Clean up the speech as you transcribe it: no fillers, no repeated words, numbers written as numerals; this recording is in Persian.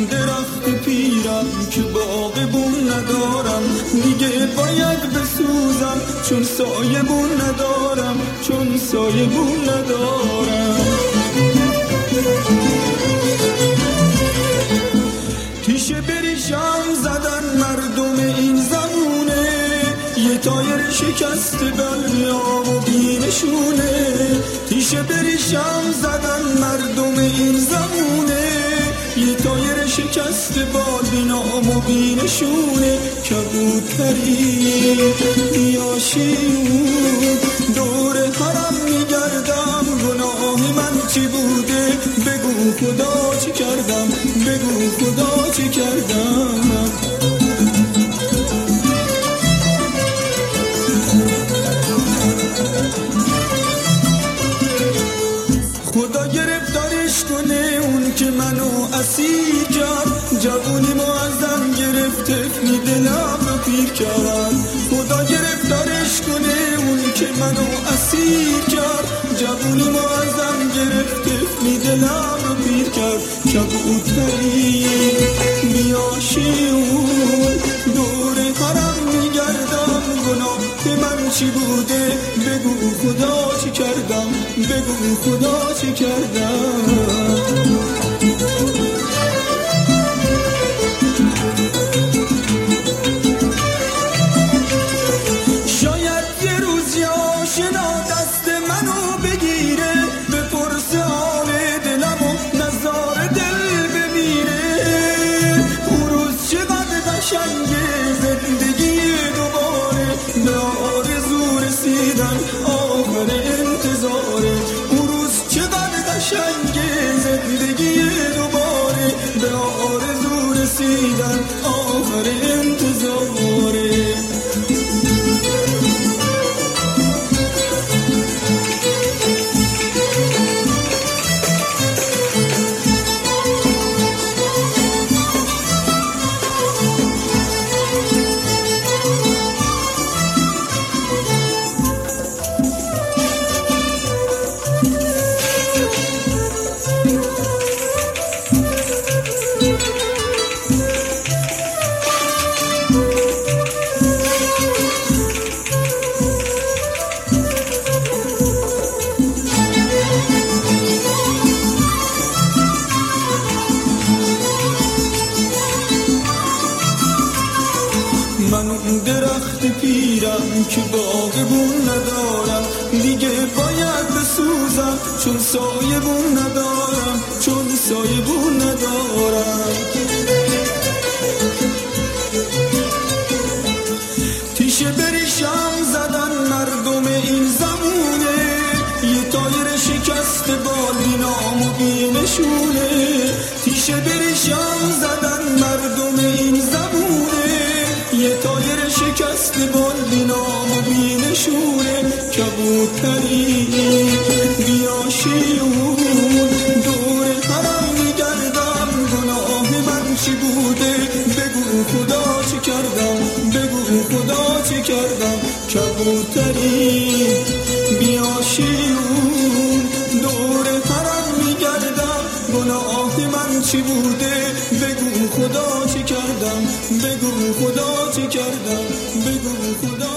درخت پیرم که باغ بون ندارم، دیگه باید بسوزم چون سایه بون ندارم، چون سایه بون ندارم. تیشه بریشم زدن مردم این زمونه، یه تایر شکست بلیام و بینشونه. تیشه بریشم زدن مردم این زمونه، یه تایر شکست بالبینام و بینشونه. کبوتری یاشیون دور حرم میگردم، گناه من چی بوده بگو خدا چی کردم، بگو خدا چی کردم. خدا گرفتارش کنه اون که منو اسیر کرد، جوونیمو ازم گرفت تفنی دلم رو پیر کرد. خدا گرفتارش کنه اون که منو اسیر کرد، جوونیمو ازم گرفت تفنی دلم رو پیر کرد. کبوتری بیاشیون دور حرم میگردم، گناه من چی بوده بگو خدا چی کردم، بگو خدا چی کردم. شاید یه روز یا آشنا دست منو بگیره، بپرسه حال دلم و نظار دل بمیره. اون روز چقدر قشنگه زندگی دوباره، به آرزو رسیدن آخر انتظاره. اون روز چقدر قشنگه زندگی دوباره، به آرزو رسیدن آخر انتظاره. من اون درخت پیرم که باغ بون ندارم، دیگه باید بسوزم چون سایه بون ندارم، چون سایه بون ندارم. تیشه بریشم زدن مردم این زمونه، یه تایر شکست بالبینام و بینشونه. تیشه بریشم زدن مردم این زمونه، یه تایر شکست بالبینام و بینشونه. کبوتری بیاشیون دور حرم میگردم، گناه من چی بوده بگو خدا چی کردم، بگو خدا چی کردم. کبوتری بیاشیون دور حرم میگردم، گناه من چی بوده بگو خدا چی کردم، بگو خدا چی کردم، بگو خدا